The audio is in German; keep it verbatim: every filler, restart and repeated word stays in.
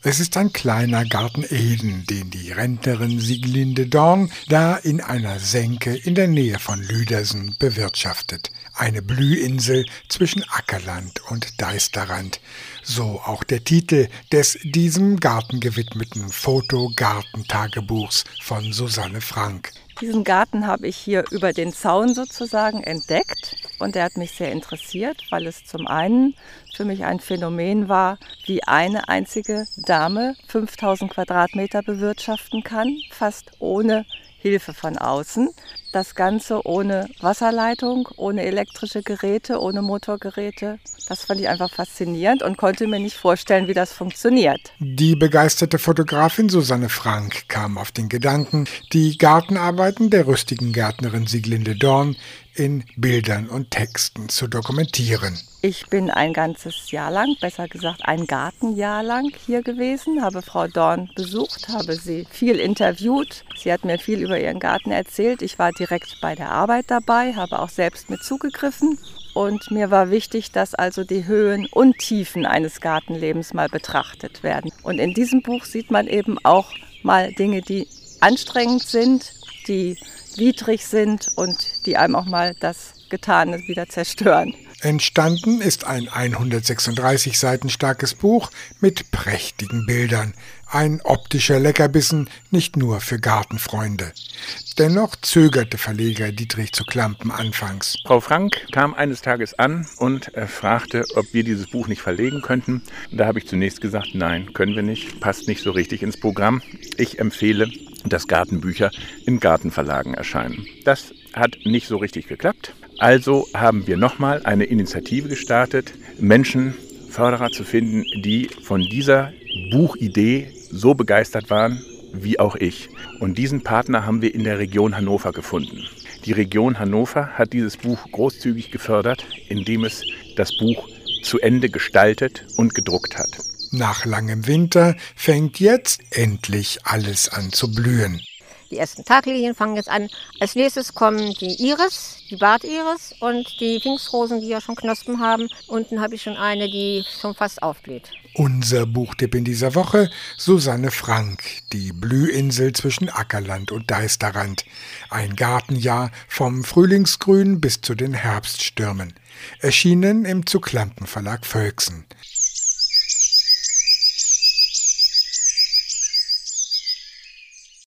Es ist ein kleiner Garten Eden, den die Rentnerin Sieglinde Dorn da in einer Senke in der Nähe von Lüdersen bewirtschaftet. Eine Blühinsel zwischen Ackerland und Deisterrand. So auch der Titel des diesem Garten gewidmeten Fotogartentagebuchs von Susanne Frank. Diesen Garten habe ich hier über den Zaun sozusagen entdeckt und der hat mich sehr interessiert, weil es zum einen für mich ein Phänomen war, wie eine einzige Dame fünftausend Quadratmeter bewirtschaften kann, fast ohne Hilfe von außen. Das Ganze ohne Wasserleitung, ohne elektrische Geräte, ohne Motorgeräte. Das fand ich einfach faszinierend und konnte mir nicht vorstellen, wie das funktioniert. Die begeisterte Fotografin Susanne Frank kam auf den Gedanken, die Gartenarbeiten der rüstigen Gärtnerin Sieglinde Dorn in Bildern und Texten zu dokumentieren. Ich bin ein ganzes Jahr lang, besser gesagt ein Gartenjahr lang hier gewesen, habe Frau Dorn besucht, habe sie viel interviewt. Sie hat mir viel über ihren Garten erzählt. Ich war direkt bei der Arbeit dabei, habe auch selbst mit zugegriffen. Und mir war wichtig, dass also die Höhen und Tiefen eines Gartenlebens mal betrachtet werden. Und in diesem Buch sieht man eben auch mal Dinge, die anstrengend sind, die widrig sind und die einem auch mal das Getane wieder zerstören. Entstanden ist ein hundertsechsunddreißig Seiten starkes Buch mit prächtigen Bildern. Ein optischer Leckerbissen, nicht nur für Gartenfreunde. Dennoch zögerte Verleger Dietrich zu Klampen anfangs. Frau Frank kam eines Tages an und äh, fragte, ob wir dieses Buch nicht verlegen könnten. Da habe ich zunächst gesagt, nein, können wir nicht, passt nicht so richtig ins Programm. Ich empfehle, dass Gartenbücher in Gartenverlagen erscheinen. Das hat nicht so richtig geklappt. Also haben wir nochmal eine Initiative gestartet, Menschen, Förderer zu finden, die von dieser Buchidee so begeistert waren wie auch ich. Und diesen Partner haben wir in der Region Hannover gefunden. Die Region Hannover hat dieses Buch großzügig gefördert, indem es das Buch zu Ende gestaltet und gedruckt hat. Nach langem Winter fängt jetzt endlich alles an zu blühen. Die ersten Taglilien fangen jetzt an. Als nächstes kommen die Iris, die Bartiris und die Pfingstrosen, die ja schon Knospen haben. Unten habe ich schon eine, die schon fast aufblüht. Unser Buchtipp in dieser Woche, Susanne Frank, die Blühinsel zwischen Ackerland und Deisterrand. Ein Gartenjahr vom Frühlingsgrün bis zu den Herbststürmen. Erschienen im Zu Klampen Verlag Völksen.